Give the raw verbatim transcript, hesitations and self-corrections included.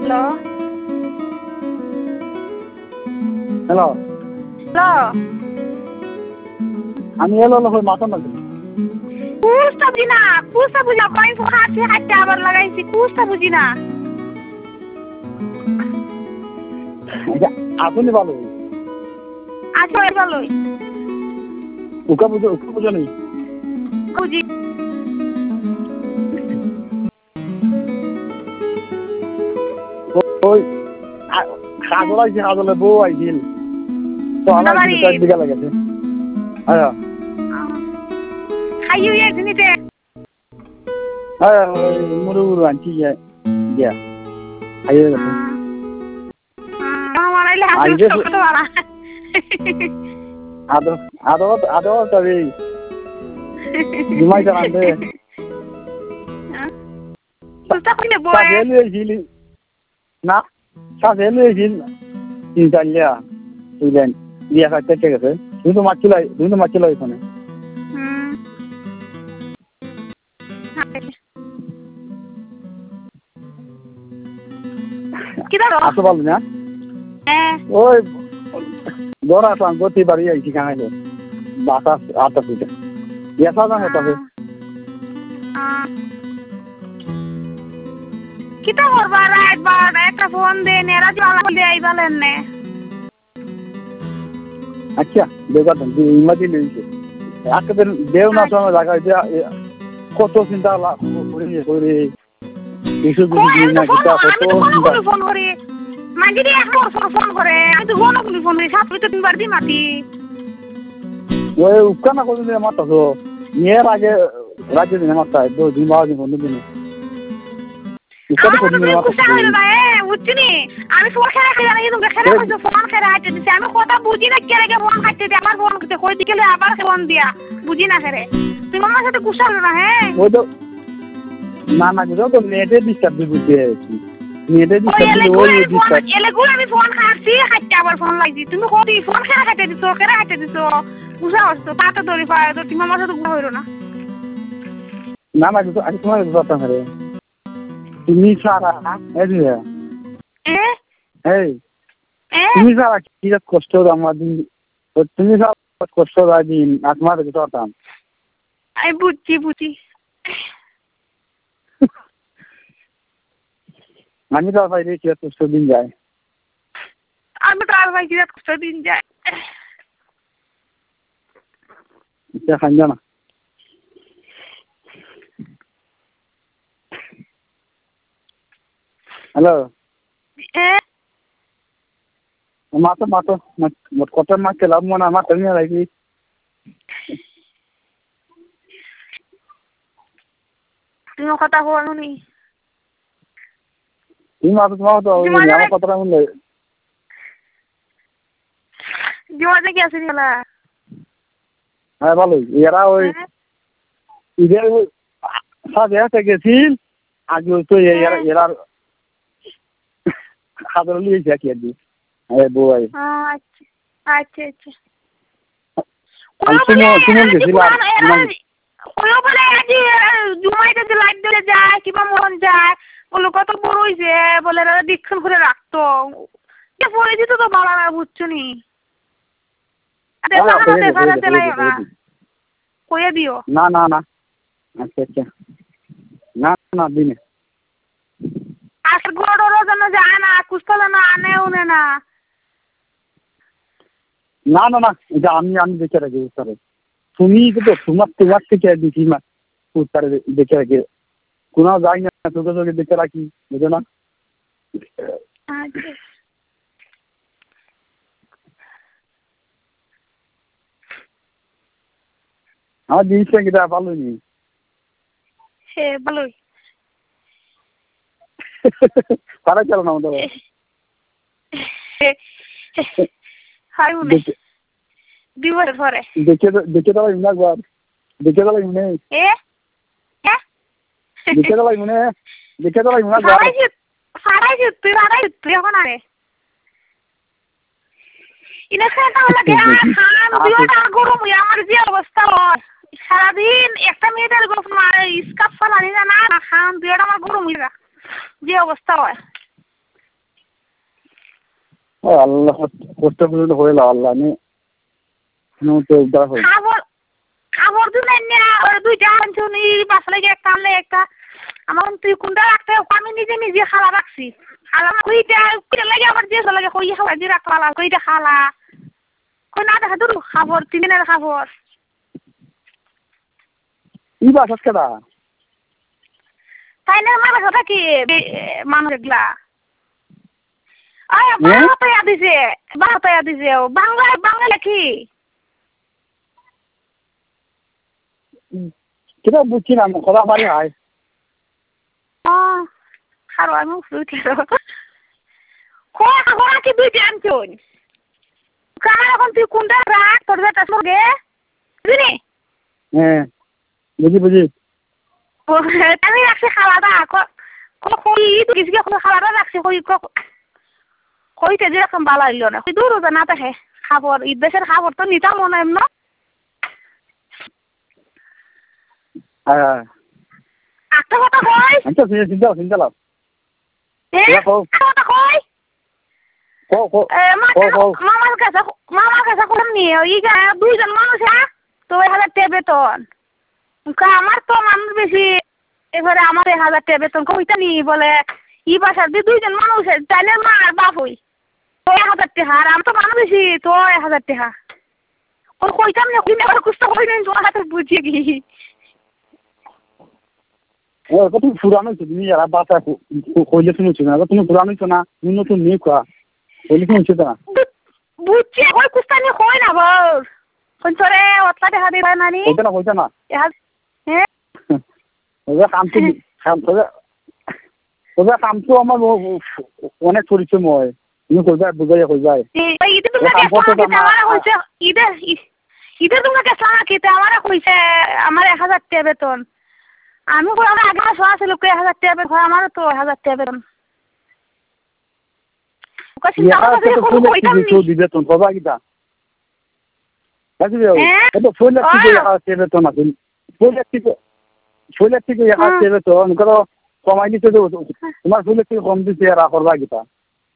hello hello hello আমি এলো হলো মাথা না কুস্তা বুঝি না কুস্তা বুঝি না কই হাতে হাতে আবার লাগাইছি কুস্তা বুঝি না আসুনি ভালো আচ্ছা ভালোই উকা বুঝো উকা বুঝো নেই বুঝি ওই খাজলা যে খাজলা বউ আইছিল তো আমার কিছু এক বিঘা লাগাছে হ্যাঁ খাইও একদিনতে হ্যাঁ মুরু মুরু আনছি যে দিয়া খাইয়ে গেছে আমার আইলে হাসি কত বড় আদো আদো আদো তবে জুমাই জানতে কুস্তা কইলে বয় সাজেলু এসিলি না সাজেলু এসিল ইতালিয়া ইলেন দিয়া কাটতে ঠিক আছে তুমি তো মাছ লাই তুমি তো মাছ লাই এখানে হুম কি দাও আসো বল না হ্যাঁ ওই দরা সাঙ্গতি বাড়ি আইছি কানাইলো বাতাস আটা ফুটে এসা না হতো হে কিতা করবা রাত বার একটা ফোন দে নেরা জ্বালা বলে আইবালেন নে আচ্ছা দেখা তো ইমাজি লইছে একদিন দেও না সময় লাগা কত চিন্তা করে করে কিছু কিছু না কিতা কত ফোন করে মাঝে দিয়ে একবার ফোন করে আমি তো ফোন করে ফোন করি সাত তো তিনবার দি মাটি ওই উকানা কোন দিন মাত্র তো নিয়ে আগে রাজ্য দিন মাত্র দো দিন বাদ দিন বন্ধ দিন উকানা কোন দিন মাত্র বুঝছিনি আমি ফোন খেলা খেলা না কিন্তু খেলা কইছো ফোন খেলা আইতে দিছি আমি কথা বুঝি না কে কে ফোন খাইতে দি আমার ফোন করতে কই দিকে আবার ফোন দিয়া বুঝি না করে তুমি আমার সাথে কুশল না হ্যাঁ ওই তো না না গুলো তো নেটে ডিস্টার্ব দিতে নেটে ডিস্টার্ব ওই ডিস্টার্ব এলে গুলো আমি ফোন খাচ্ছি খাইতে আবার ফোন লাগছি তুমি কই ফোন খেলা খাইতে দিছো কেরা খাইতে দিছো বুঝা হচ্ছে তাতে ধরে পায় তো তুমি আমার সাথে গুলো হইরো না না না কিন্তু আমি তোমার কথা করে তুমি সারা এই যে এ এই এ তুমি সারা কি কষ্ট আমার দিন তুমি সারা কষ্ট দিন আত্মার কথা আমি বুঝছি বুঝছি আমি তো ভাই রেখে কষ্ট দিন যায় আমি তো আর ভাই কি কষ্ট দিন যায় এটা খান না হ্যালো এ মাতো মাতো মত কত মাছ লাভ মনে আমার তুমি লাগি তুমি কথা বলো নি তুমি মাতো তোমার তো আমার কথা বললে জীবনে কি আছে নিলা হ্যাঁ ভালো এরা ওই ইদের সাথে আছে গেছিল আগে তো এরা এরা খাবার লিয়েছে কি আর দি আরে বই আচ্ছা আচ্ছা আচ্ছা তুমি তুমি গেছিলা ওই বলে আজ জুমাইতে যে লাইট দিলে যায় কিবা মন যায় বলে কত বড় হইছে বলে দীক্ষণ করে রাখতো কে পড়ে দিত তো বাবা না বুঝছো নি কইয়া দিও না না না আচ্ছা আচ্ছা না না দিনে আর গোড়োর জন্য যায় না কুস্তলে না আনে উনে না না না না এটা আমি আমি দেখে রাখি উত্তরে তুমি তো তোমার তোমার থেকে দেখি মা উত্তরে দেখে রাখি কোনো যাই না তোকে তোকে দেখে রাখি বুঝো না আমার জিনিসটা কিটা ভালো নি সে ভালোই পারা চলো না আমাদের হাই মনে দিবস পরে দেখে দেখে তো ইমনা একবার দেখে তো ইমনে এ দেখে তো ইমনে দেখে তো ইমনা একবার সারাই তুই সারাই তুই এখন আরে ইনা খেতা হলো গে খান দিওটা গরম আমার যে অবস্থা হয় সারাদিন একটা মেয়েদের গপ মারে স্কাপ ফালানি না না খান দিওটা আমার গরম হইরা যে অবস্থা হয় ও আল্লাহ কষ্ট করে হইল আল্লাহ নি নো তো দা হই খাবার খাবার দিন না ওই দুইটা আনছুন এই বাসা লাগে একটা আনলে একটা আমার তুই কোনটা রাখতে আমি নিজে নিজে খালা রাখছি খালা কইটা কইটা লাগে আবার যে লাগে কই খাওয়া যে রাখলা খালা কইটা খালা কই না দেখা দূর খাবার তিন দিনের খাবার ই বাসাত কেডা তাই না আমার কথা কি মানুষ এগুলা আয় বাংলা তো দিছে বাংলা তো দিছে বাংলা বাংলা লেখি কিরা বুঝছি না কথা পারি হয় ও খারো আমি ফুটে কোয়া কোয়া কি দুই জানছুন কার এখন তুই কোনটা রাখ তোর বেটা সঙ্গে বুঝলি হ্যাঁ বুঝি বুঝি আমি রাখছি খালাটা কই তুই কিছু কোনো খালাটা রাখছি কই কইতে যেরকম ভালো হইল না কই দূর না দেখে খাবার ঈদ দেশের খাবার তো নিতাম মনে হয় না হ্যাঁ একটা কথা কই আচ্ছা চিন্তা চিন্তা লাভ একটা কথা কই কো কো কো মামার কাছে মামার কাছে কোন নিয়ে ওই দুইজন মানুষ হ্যাঁ তো ওই হাজার টাকা বেতন আমার তো মানুষ বেশি এবারে আমার এক হাজার টাকা বেতন কইটা নি বলে ই বাসার দিয়ে দুইজন মানুষ তাইলে মা আর বাপ হই তো এক হাজার টাকা আর আমি তো মানুষ বেশি তো এক হাজার টাকা ওর কইতাম না কই না কুস্তা কই না তোমার হাতে বুঝিয়ে গি ও কত পুরানো তুমি যারা বাসা কইলে শুনছো না তুমি পুরানো তো না তুমি নতুন নেই কোয়া কইলে শুনছো না বুঝছি ওই কুস্তা নিয়ে কই না বল কোন তোরে ওতলা দেখা দিবা নানি কইতা না কইতা না হ্যাঁ ওরা কাম তো কাম করে ওরা কাম তো আমার অনেক পরিচয় হয় তুমি কইবা বুঝাই কইবা এই ঈদে তুমি কেমন আমার হইছে ঈদে ঈদে তুমি কেমন খেতে আমার কইছে আমার এক হাজার টাকা বেতন আমি কই আমার আগে মাস আছে লোক এক হাজার টাকা বেতন আমার তো এক হাজার টাকা বেতন কইছি না তো দিবে তো কবা কিটা বুঝলি এটা ফুল লাগছে যে এক হাজার টাকা বেতন আছে ফুল লাগছে ফুল লাগছে যে এক হাজার টাকা বেতন করো কমাই দিতে তো তোমার ফুল লাগছে কম দিতে আর করবা কিটা